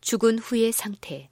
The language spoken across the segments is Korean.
죽은 후의 상태.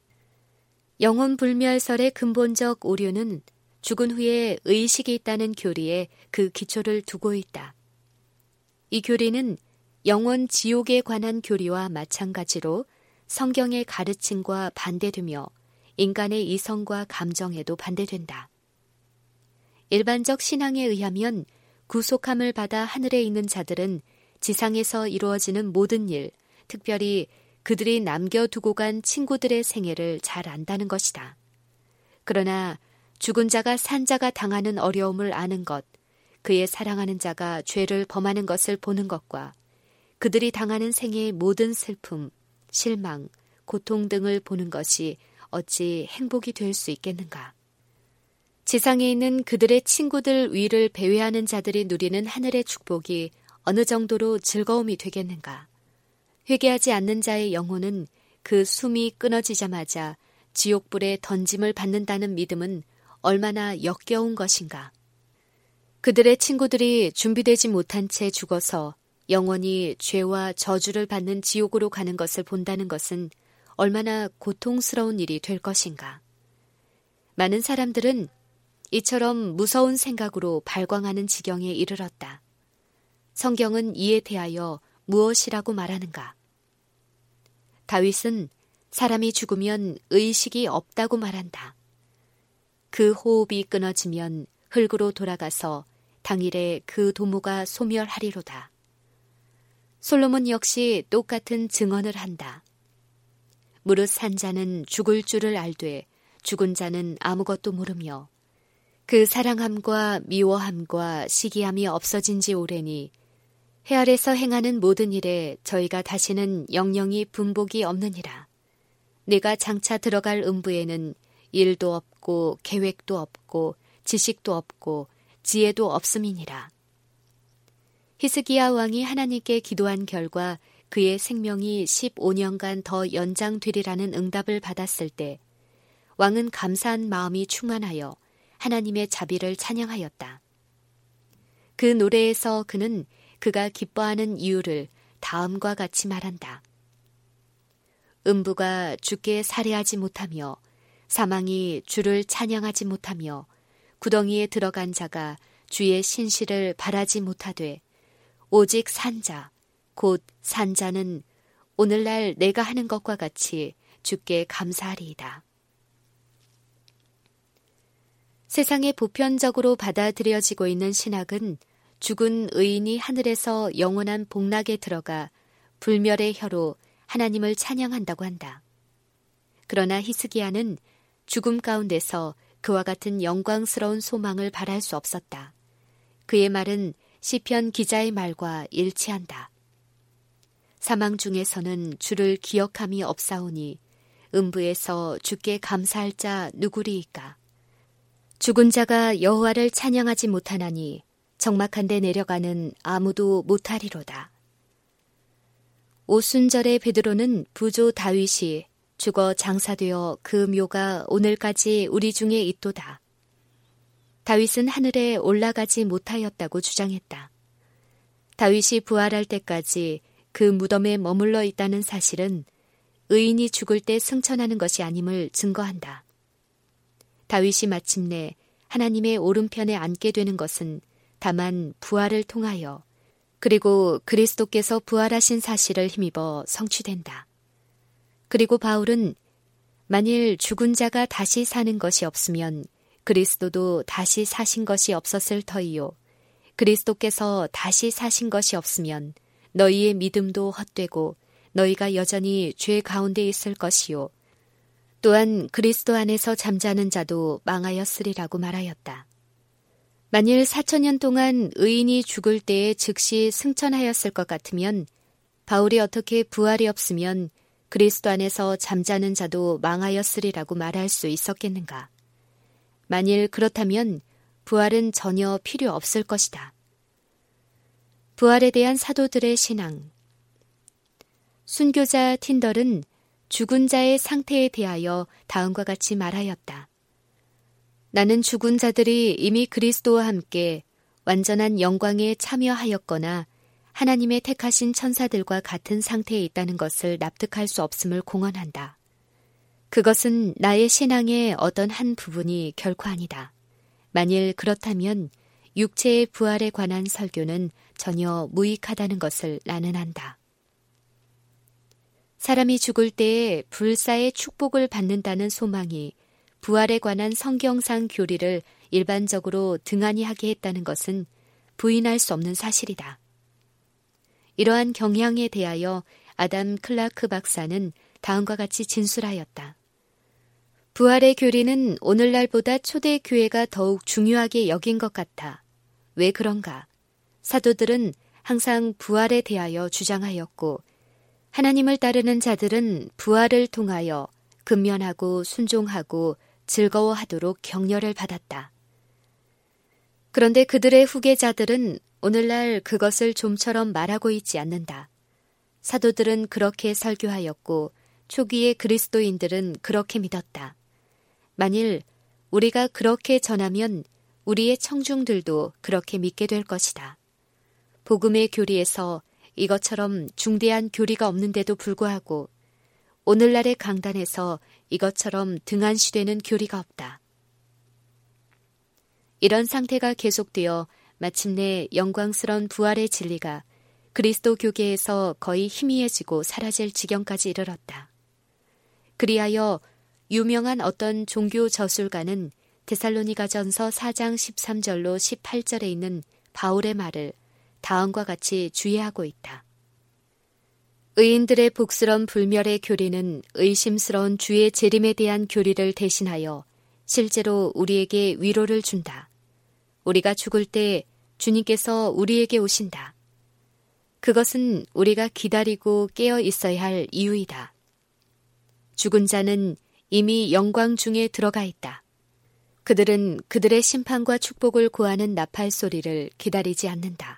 영혼불멸설의 근본적 오류는 죽은 후에 의식이 있다는 교리에 그 기초를 두고 있다. 이 교리는 영원 지옥에 관한 교리와 마찬가지로 성경의 가르침과 반대되며 인간의 이성과 감정에도 반대된다. 일반적 신앙에 의하면 구속함을 받아 하늘에 있는 자들은 지상에서 이루어지는 모든 일, 특별히 그들이 남겨두고 간 친구들의 생애를 잘 안다는 것이다. 그러나 죽은 자가 산 자가 당하는 어려움을 아는 것, 그의 사랑하는 자가 죄를 범하는 것을 보는 것과 그들이 당하는 생애의 모든 슬픔, 실망, 고통 등을 보는 것이 어찌 행복이 될 수 있겠는가. 지상에 있는 그들의 친구들 위를 배회하는 자들이 누리는 하늘의 축복이 어느 정도로 즐거움이 되겠는가. 회개하지 않는 자의 영혼은 그 숨이 끊어지자마자 지옥불에 던짐을 받는다는 믿음은 얼마나 역겨운 것인가. 그들의 친구들이 준비되지 못한 채 죽어서 영원히 죄와 저주를 받는 지옥으로 가는 것을 본다는 것은 얼마나 고통스러운 일이 될 것인가. 많은 사람들은 이처럼 무서운 생각으로 발광하는 지경에 이르렀다. 성경은 이에 대하여 무엇이라고 말하는가? 다윗은 사람이 죽으면 의식이 없다고 말한다. 그 호흡이 끊어지면 흙으로 돌아가서 당일에 그 도모가 소멸하리로다. 솔로몬 역시 똑같은 증언을 한다. 무릇 산 자는 죽을 줄을 알되 죽은 자는 아무것도 모르며 그 사랑함과 미워함과 시기함이 없어진 지 오래니 해 아래서 행하는 모든 일에 저희가 다시는 영영이 분복이 없느니라. 내가 장차 들어갈 음부에는 일도 없고 계획도 없고 지식도 없고 지혜도 없음이니라. 히스기야 왕이 하나님께 기도한 결과 그의 생명이 15년간 더 연장되리라는 응답을 받았을 때 왕은 감사한 마음이 충만하여 하나님의 자비를 찬양하였다. 그 노래에서 그는 그가 기뻐하는 이유를 다음과 같이 말한다. 음부가 주께 살해하지 못하며 사망이 주를 찬양하지 못하며 구덩이에 들어간 자가 주의 신실을 바라지 못하되 오직 산자 곧 산자는 오늘날 내가 하는 것과 같이 주께 감사하리이다. 세상에 보편적으로 받아들여지고 있는 신학은 죽은 의인이 하늘에서 영원한 복락에 들어가 불멸의 혀로 하나님을 찬양한다고 한다. 그러나 히스기야는 죽음 가운데서 그와 같은 영광스러운 소망을 바랄 수 없었다. 그의 말은 시편 기자의 말과 일치한다. 사망 중에서는 주를 기억함이 없사오니 음부에서 주께 감사할 자 누구리이까. 죽은 자가 여호와를 찬양하지 못하나니 적막한 데 내려가는 아무도 못하리로다. 오순절의 베드로는 부조 다윗이 죽어 장사되어 그 묘가 오늘까지 우리 중에 있도다. 다윗은 하늘에 올라가지 못하였다고 주장했다. 다윗이 부활할 때까지 그 무덤에 머물러 있다는 사실은 의인이 죽을 때 승천하는 것이 아님을 증거한다. 다윗이 마침내 하나님의 오른편에 앉게 되는 것은 다만 부활을 통하여 그리고 그리스도께서 부활하신 사실을 힘입어 성취된다. 그리고 바울은 만일 죽은 자가 다시 사는 것이 없으면 그리스도도 다시 사신 것이 없었을 터이요. 그리스도께서 다시 사신 것이 없으면 너희의 믿음도 헛되고 너희가 여전히 죄 가운데 있을 것이요. 또한 그리스도 안에서 잠자는 자도 망하였으리라고 말하였다. 만일 4,000년 동안 의인이 죽을 때에 즉시 승천하였을 것 같으면 바울이 어떻게 부활이 없으면 그리스도 안에서 잠자는 자도 망하였으리라고 말할 수 있었겠는가? 만일 그렇다면 부활은 전혀 필요 없을 것이다. 부활에 대한 사도들의 신앙. 순교자 틴덜은 죽은 자의 상태에 대하여 다음과 같이 말하였다. 나는 죽은 자들이 이미 그리스도와 함께 완전한 영광에 참여하였거나 하나님의 택하신 천사들과 같은 상태에 있다는 것을 납득할 수 없음을 공언한다. 그것은 나의 신앙의 어떤 한 부분이 결코 아니다. 만일 그렇다면 육체의 부활에 관한 설교는 전혀 무익하다는 것을 나는 안다. 사람이 죽을 때에 불사의 축복을 받는다는 소망이 부활에 관한 성경상 교리를 일반적으로 등한히 하게 했다는 것은 부인할 수 없는 사실이다. 이러한 경향에 대하여 아담 클라크 박사는 다음과 같이 진술하였다. 부활의 교리는 오늘날보다 초대 교회가 더욱 중요하게 여긴 것 같아. 왜 그런가? 사도들은 항상 부활에 대하여 주장하였고 하나님을 따르는 자들은 부활을 통하여 근면하고 순종하고 즐거워하도록 격려를 받았다. 그런데 그들의 후계자들은 오늘날 그것을 좀처럼 말하고 있지 않는다. 사도들은 그렇게 설교하였고 초기의 그리스도인들은 그렇게 믿었다. 만일 우리가 그렇게 전하면 우리의 청중들도 그렇게 믿게 될 것이다. 복음의 교리에서 이것처럼 중대한 교리가 없는데도 불구하고 오늘날의 강단에서 이것처럼 등한시되는 교리가 없다. 이런 상태가 계속되어 마침내 영광스러운 부활의 진리가 그리스도 교계에서 거의 희미해지고 사라질 지경까지 이르렀다. 그리하여 유명한 어떤 종교 저술가는 데살로니가전서 4장 13절로 18절에 있는 바울의 말을 다음과 같이 주의하고 있다. 의인들의 복스런 불멸의 교리는 의심스러운 주의 재림에 대한 교리를 대신하여 실제로 우리에게 위로를 준다. 우리가 죽을 때 주님께서 우리에게 오신다. 그것은 우리가 기다리고 깨어 있어야 할 이유이다. 죽은 자는 이미 영광 중에 들어가 있다. 그들은 그들의 심판과 축복을 구하는 나팔 소리를 기다리지 않는다.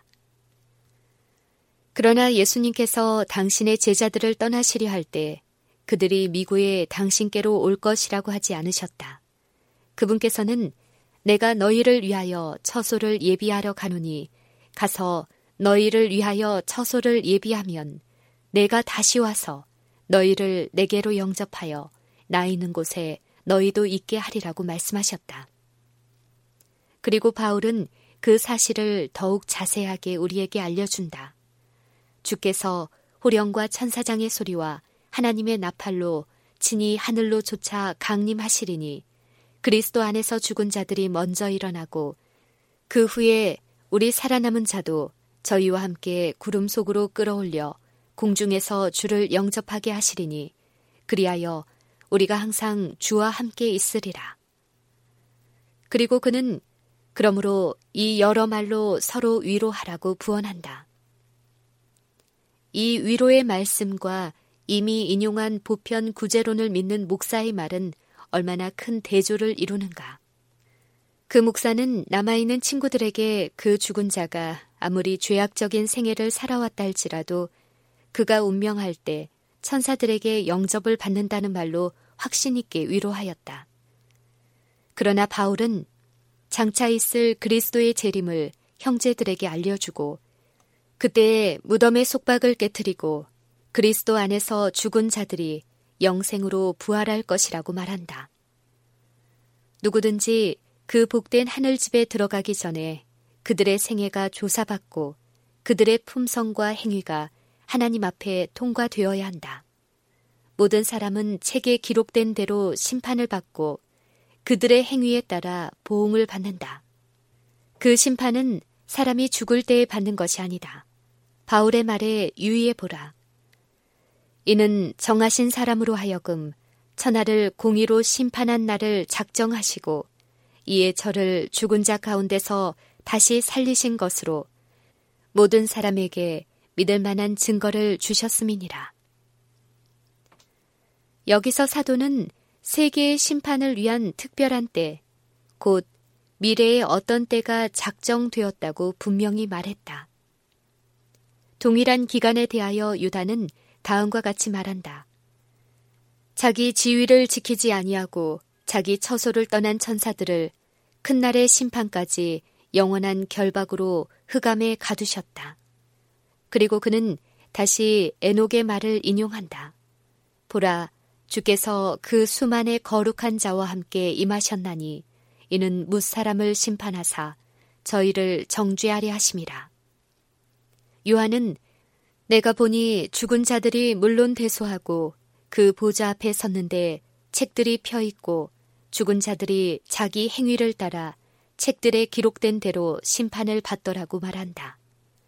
그러나 예수님께서 당신의 제자들을 떠나시려 할 때 그들이 미구에 당신께로 올 것이라고 하지 않으셨다. 그분께서는 내가 너희를 위하여 처소를 예비하러 가노니 가서 너희를 위하여 처소를 예비하면 내가 다시 와서 너희를 내게로 영접하여 나 있는 곳에 너희도 있게 하리라고 말씀하셨다. 그리고 바울은 그 사실을 더욱 자세하게 우리에게 알려준다. 주께서 호령과 천사장의 소리와 하나님의 나팔로 친히 하늘로 쫓아 강림하시리니 그리스도 안에서 죽은 자들이 먼저 일어나고 그 후에 우리 살아남은 자도 저희와 함께 구름 속으로 끌어올려 공중에서 주를 영접하게 하시리니 그리하여 우리가 항상 주와 함께 있으리라. 그리고 그는 그러므로 이 여러 말로 서로 위로하라고 부언한다. 이 위로의 말씀과 이미 인용한 보편 구제론을 믿는 목사의 말은 얼마나 큰 대조를 이루는가. 그 목사는 남아있는 친구들에게 그 죽은 자가 아무리 죄악적인 생애를 살아왔다 할지라도 그가 운명할 때 천사들에게 영접을 받는다는 말로 확신 있게 위로하였다. 그러나 바울은 장차 있을 그리스도의 재림을 형제들에게 알려주고 그때에 무덤의 속박을 깨트리고 그리스도 안에서 죽은 자들이 영생으로 부활할 것이라고 말한다. 누구든지 그 복된 하늘집에 들어가기 전에 그들의 생애가 조사받고 그들의 품성과 행위가 하나님 앞에 통과되어야 한다. 모든 사람은 책에 기록된 대로 심판을 받고 그들의 행위에 따라 보응을 받는다. 그 심판은 사람이 죽을 때에 받는 것이 아니다. 바울의 말에 유의해보라. 이는 정하신 사람으로 하여금 천하를 공의로 심판한 날을 작정하시고 이에 저를 죽은 자 가운데서 다시 살리신 것으로 모든 사람에게 믿을 만한 증거를 주셨음이니라. 여기서 사도는 세계의 심판을 위한 특별한 때, 곧 미래의 어떤 때가 작정되었다고 분명히 말했다. 동일한 기간에 대하여 유다는 다음과 같이 말한다. 자기 지위를 지키지 아니하고 자기 처소를 떠난 천사들을 큰 날의 심판까지 영원한 결박으로 흑암에 가두셨다. 그리고 그는 다시 에녹의 말을 인용한다. 보라, 주께서 그 수만의 거룩한 자와 함께 임하셨나니 이는 뭇사람을 심판하사 저희를 정죄하려 하심이라. 요한은 내가 보니 죽은 자들이 물론 대소하고 그 보좌 앞에 섰는데 책들이 펴 있고 죽은 자들이 자기 행위를 따라 책들에 기록된 대로 심판을 받더라고 말한다.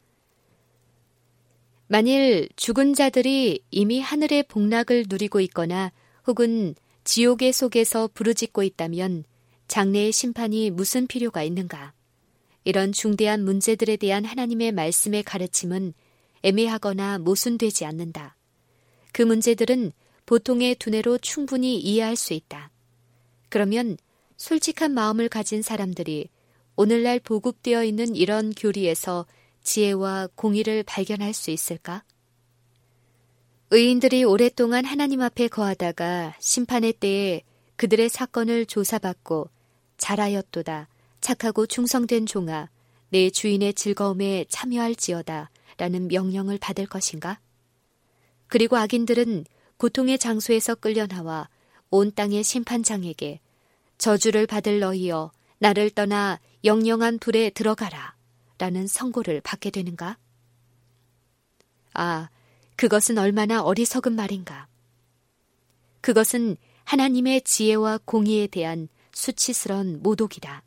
만일 죽은 자들이 이미 하늘의 복락을 누리고 있거나 혹은 지옥의 속에서 부르짖고 있다면 장래의 심판이 무슨 필요가 있는가? 이런 중대한 문제들에 대한 하나님의 말씀의 가르침은 애매하거나 모순되지 않는다. 그 문제들은 보통의 두뇌로 충분히 이해할 수 있다. 그러면 솔직한 마음을 가진 사람들이 오늘날 보급되어 있는 이런 교리에서 지혜와 공의를 발견할 수 있을까? 의인들이 오랫동안 하나님 앞에 거하다가 심판의 때에 그들의 사건을 조사받고 잘하였도다, 착하고 충성된 종아, 내 주인의 즐거움에 참여할지어다 라는 명령을 받을 것인가? 그리고 악인들은 고통의 장소에서 끌려나와 온 땅의 심판장에게 저주를 받을 너희여 나를 떠나 영영한 불에 들어가라 라는 선고를 받게 되는가? 아, 그것은 얼마나 어리석은 말인가. 그것은 하나님의 지혜와 공의에 대한 수치스러운 모독이다.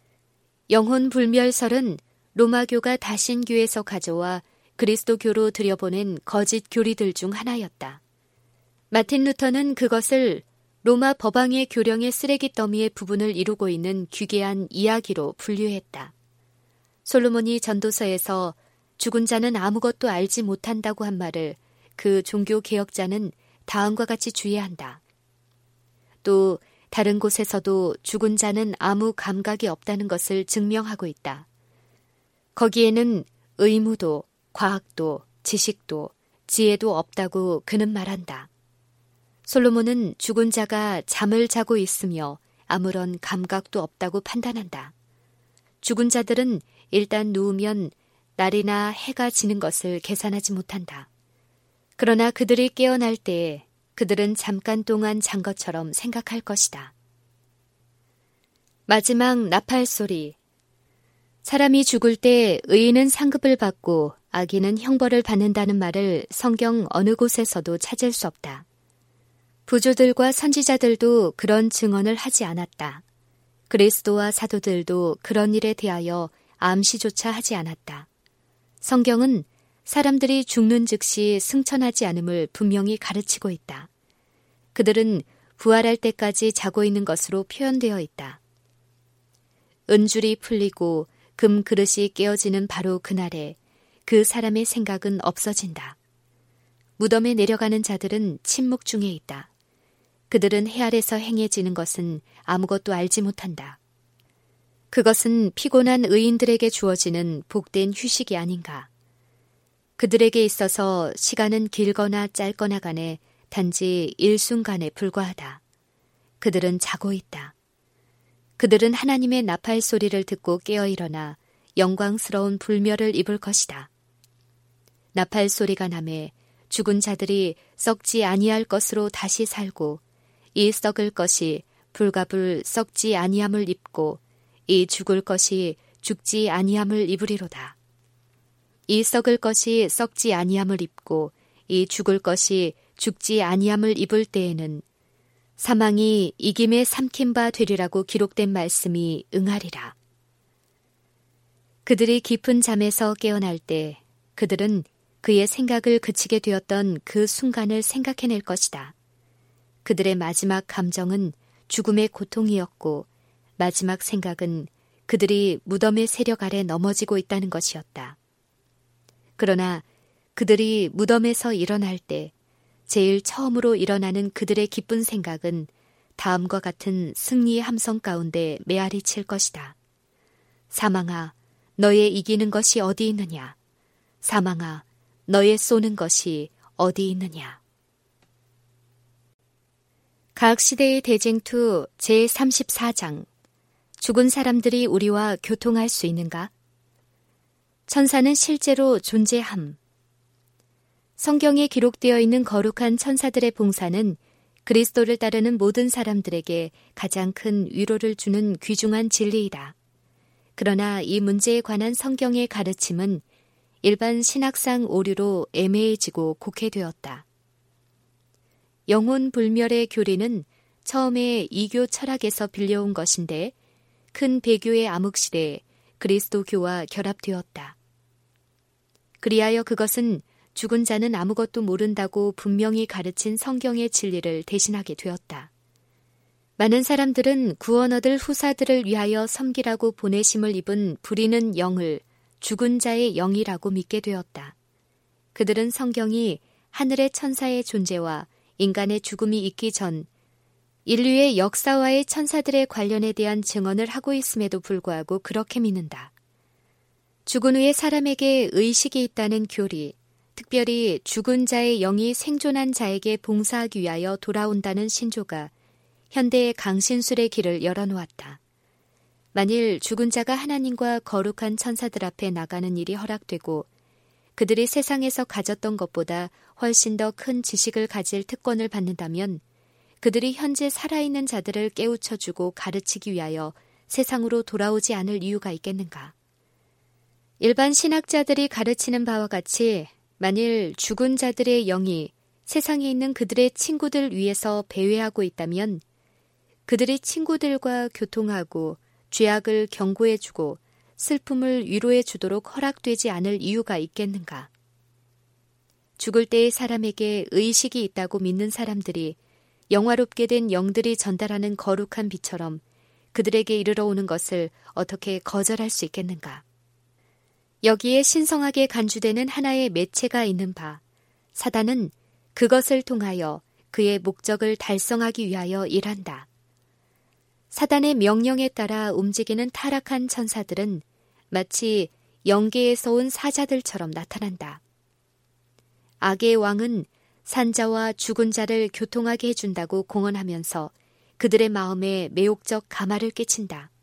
영혼불멸설은 로마교가 다신교에서 가져와 그리스도교로 들여보낸 거짓 교리들 중 하나였다. 마틴 루터는 그것을 로마 법왕의 교령의 쓰레기 더미의 부분을 이루고 있는 귀괴한 이야기로 분류했다. 솔로몬이 전도서에서 죽은 자는 아무것도 알지 못한다고 한 말을 그 종교 개혁자는 다음과 같이 주의한다. 또 다른 곳에서도 죽은 자는 아무 감각이 없다는 것을 증명하고 있다. 거기에는 의무도, 과학도, 지식도, 지혜도 없다고 그는 말한다. 솔로몬은 죽은 자가 잠을 자고 있으며 아무런 감각도 없다고 판단한다. 죽은 자들은 일단 누우면 날이나 해가 지는 것을 계산하지 못한다. 그러나 그들이 깨어날 때에 그들은 잠깐 동안 잔 것처럼 생각할 것이다. 마지막 나팔 소리. 사람이 죽을 때 의인은 상급을 받고 악인은 형벌을 받는다는 말을 성경 어느 곳에서도 찾을 수 없다. 부조들과 선지자들도 그런 증언을 하지 않았다. 그리스도와 사도들도 그런 일에 대하여 암시조차 하지 않았다. 성경은 사람들이 죽는 즉시 승천하지 않음을 분명히 가르치고 있다. 그들은 부활할 때까지 자고 있는 것으로 표현되어 있다. 은줄이 풀리고 금 그릇이 깨어지는 바로 그날에 그 사람의 생각은 없어진다. 무덤에 내려가는 자들은 침묵 중에 있다. 그들은 해 아래서 행해지는 것은 아무것도 알지 못한다. 그것은 피곤한 의인들에게 주어지는 복된 휴식이 아닌가. 그들에게 있어서 시간은 길거나 짧거나 간에 단지 일순간에 불과하다. 그들은 자고 있다. 그들은 하나님의 나팔 소리를 듣고 깨어 일어나 영광스러운 불멸을 입을 것이다. 나팔 소리가 나매 죽은 자들이 썩지 아니할 것으로 다시 살고 이 썩을 것이 불가불 썩지 아니함을 입고 이 죽을 것이 죽지 아니함을 입으리로다. 이 썩을 것이 썩지 아니함을 입고 이 죽을 것이 죽지 아니함을 입을 때에는 사망이 이김에 삼킨 바 되리라고 기록된 말씀이 응하리라. 그들이 깊은 잠에서 깨어날 때 그들은 그의 생각을 그치게 되었던 그 순간을 생각해낼 것이다. 그들의 마지막 감정은 죽음의 고통이었고 마지막 생각은 그들이 무덤의 세력 아래 넘어지고 있다는 것이었다. 그러나 그들이 무덤에서 일어날 때 제일 처음으로 일어나는 그들의 기쁜 생각은 다음과 같은 승리의 함성 가운데 메아리 칠 것이다. 사망아, 너의 이기는 것이 어디 있느냐? 사망아, 너의 쏘는 것이 어디 있느냐? 과학시대의 대쟁투 제34장. 죽은 사람들이 우리와 교통할 수 있는가? 천사는 실제로 존재함. 성경에 기록되어 있는 거룩한 천사들의 봉사는 그리스도를 따르는 모든 사람들에게 가장 큰 위로를 주는 귀중한 진리이다. 그러나 이 문제에 관한 성경의 가르침은 일반 신학상 오류로 애매해지고 곡해되었다. 영혼 불멸의 교리는 처음에 이교 철학에서 빌려온 것인데 큰 배교의 암흑시대에 그리스도교와 결합되었다. 그리하여 그것은 죽은 자는 아무것도 모른다고 분명히 가르친 성경의 진리를 대신하게 되었다. 많은 사람들은 구원 얻을 후사들을 위하여 섬기라고 보내심을 입은 부리는 영을 죽은 자의 영이라고 믿게 되었다. 그들은 성경이 하늘의 천사의 존재와 인간의 죽음이 있기 전 인류의 역사와의 천사들의 관련에 대한 증언을 하고 있음에도 불구하고 그렇게 믿는다. 죽은 후에 사람에게 의식이 있다는 교리, 특별히 죽은 자의 영이 생존한 자에게 봉사하기 위하여 돌아온다는 신조가 현대의 강신술의 길을 열어놓았다. 만일 죽은 자가 하나님과 거룩한 천사들 앞에 나가는 일이 허락되고 그들이 세상에서 가졌던 것보다 훨씬 더 큰 지식을 가질 특권을 받는다면 그들이 현재 살아있는 자들을 깨우쳐주고 가르치기 위하여 세상으로 돌아오지 않을 이유가 있겠는가? 일반 신학자들이 가르치는 바와 같이 만일 죽은 자들의 영이 세상에 있는 그들의 친구들 위해서 배회하고 있다면 그들이 친구들과 교통하고 죄악을 경고해주고 슬픔을 위로해주도록 허락되지 않을 이유가 있겠는가? 죽을 때의 사람에게 의식이 있다고 믿는 사람들이 영화롭게 된 영들이 전달하는 거룩한 빛처럼 그들에게 이르러 오는 것을 어떻게 거절할 수 있겠는가? 여기에 신성하게 간주되는 하나의 매체가 있는 바, 사단은 그것을 통하여 그의 목적을 달성하기 위하여 일한다. 사단의 명령에 따라 움직이는 타락한 천사들은 마치 영계에서 온 사자들처럼 나타난다. 악의 왕은 산자와 죽은 자를 교통하게 해준다고 공언하면서 그들의 마음에 매혹적 감화를 끼친다.